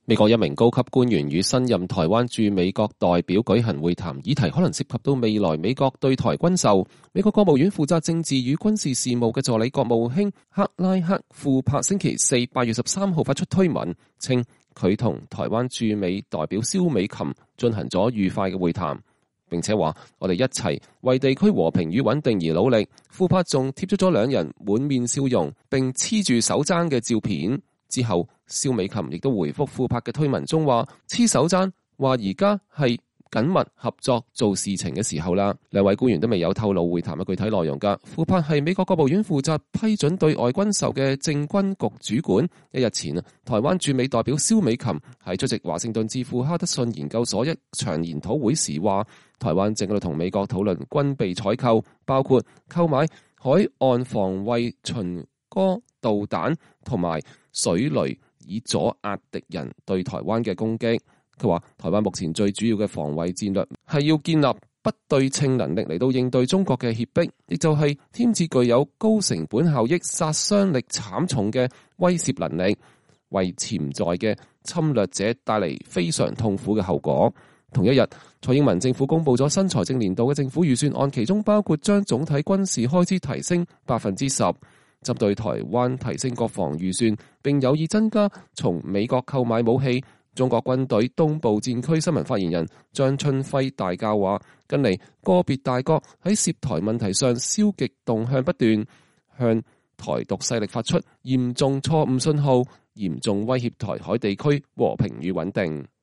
美國一名高級官員與新任台灣駐美國代表舉行會談，議題可能涉及到未來美國對台軍售。美國國務院負責政治與軍事事務嘅助理國務卿克拉克庫珀星期四8月13號發出推文，稱佢同台灣駐美代表蕭美琴進行咗愉快嘅會談，並且話我哋一齊為地區和平與穩定而努力。庫珀仲貼出咗兩人滿面笑容並黐住手踭嘅照片。之後，蕭美琴亦都回覆庫珀嘅推文中話黐手踭，話而家係緊密合作做事情嘅時候啦。兩位官員都未有透露會談嘅具體內容㗎。庫珀係美國國務院負責批准對外軍售嘅政軍局主管。一日前台灣駐美代表蕭美琴喺出席華盛頓智庫哈德遜研究所一場研討會時話，台灣正喺度同美國討論軍備採購，包括購買海岸防衛巡弋導彈同埋水雷，以阻壓敵人對台灣嘅攻擊。佢話台灣目前最主要嘅防衛戰略係要建立不對稱能力嚟到應對中國嘅脅迫，亦就係添置具有高成本效益、殺傷力慘重嘅威懾能力，為潛在嘅侵略者帶嚟非常痛苦嘅後果。同一日，蔡英文政府公布咗新財政年度嘅政府預算案，其中包括將總體軍事開支提升10%。針對台灣提升國防預算，並有意增加從美國購買武器。中國軍隊東部戰區新聞發言人張春輝大校話，近嚟個別大國喺涉台問題上消極動向不斷，向台獨勢力發出嚴重錯誤信號，嚴重威脅台海地區和平與穩定。